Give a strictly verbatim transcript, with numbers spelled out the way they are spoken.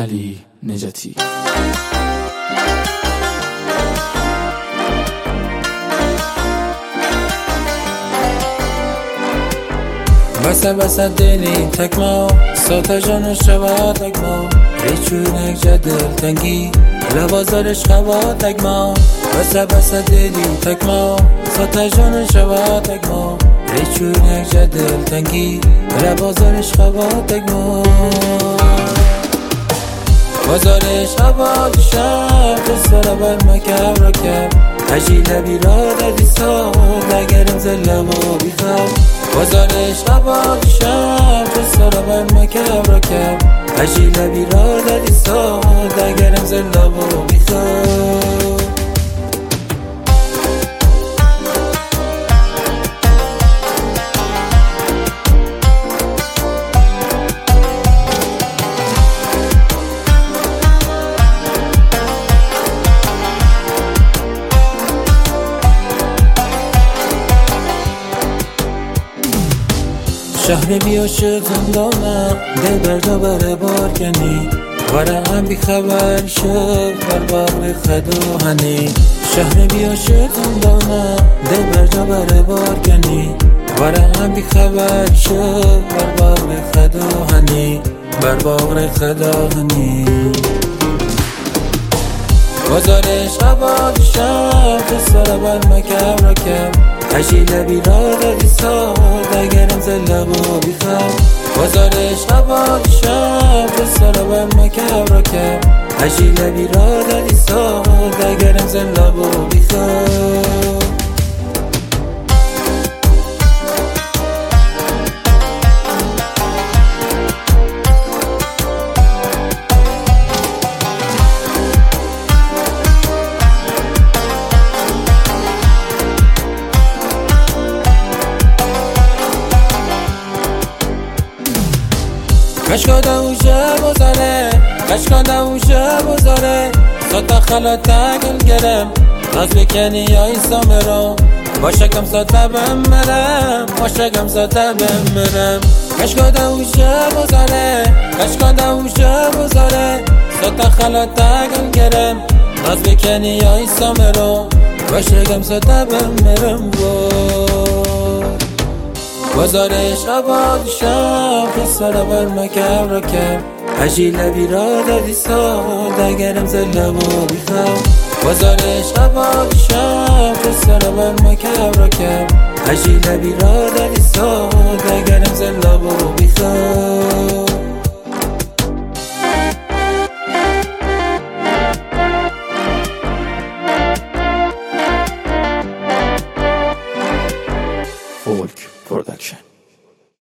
علی نجاتی. بسه بسه دلی تکما ساتا جانو شوا تکما ریچونک جدل تنگی لبازارش خوا تکما بسه بسه دلی تکما ساتا جانو شوا تکما ریچونک جدل تنگی لبازارش خوا تکما بازارش خوا شب جسر بر مکب را کب هجی لبی را دادی سال دگرم زلبا بیخواب بازارش خوا شب جسر بر مکب را کب هجی لبی را دادی سال دگرم زلبا بیخواب شهر بیا شد زندانم دل بردا بره بار کنی وره هم بی خبر شد بر باغ خدا هنی شهر بیا شد زندانم دل بردا بره بار کنی وره هم بی خبر شد بر باغ خدا هنی بر باغ خدا هنی بازارش خوا شب جسر بر مکب را کب هجی لبی را دادی سال دگرم زلبا بیخواب بازارش خوا شب جسر بر مکب را کب هجی لبی را دادی سال دگرم زلبا بیخواب کشکا دوشه بزاره کشکا دوشه بزاره ساتا خلا تگل گرم ناز بکنی یا ایسا مرم باشکم ساتا بمرم باشکم ساتا بمرم کشکا دوشه بزاره کشکا دوشه بزاره ساتا خلا تگل گرم ناز بکنی یا ایسا مرم باشکم ساتا بمرم بازارش خوا شب جسر بر مکب را کب هجی لبی را دادی سال دگرم زلبا بیخواب بازارش خوا شب جسر بر مکب را کب هجی لبی را دادی سال دگرم زلبا بیخواب فولک پرودکشن.